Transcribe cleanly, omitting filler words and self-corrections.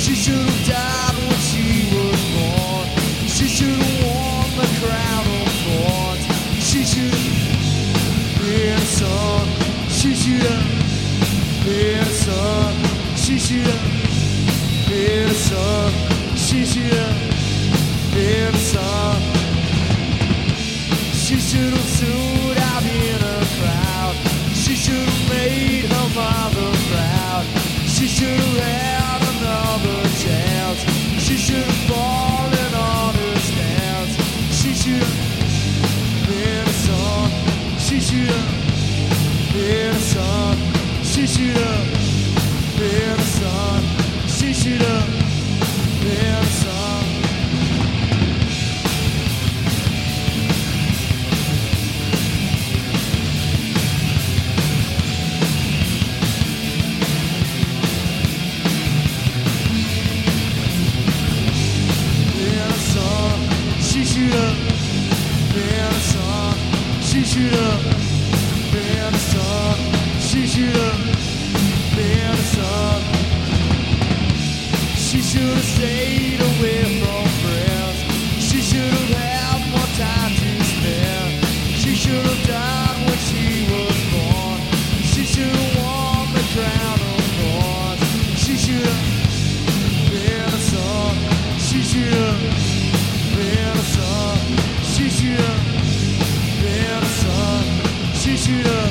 She should have died when she was born. She should have worn the crown of thorns. She should have been a son. She should have been a son. She should have been a son. She should have been a son. She should have stood out in a crowd. She should have made her mother proud. She should have had another chance. She should have fallen on her stance. She should have been a son. She should have been a son. She should have been a son. She should have been a son. She should have been a son. She should have been a son. She should have been a son. She should have stayed away from friends. She should have had more time to spend. She should have died when she was born. She should have worn the crown of thorns. She should have been a son. She should have been a son. She should have been a son. She should have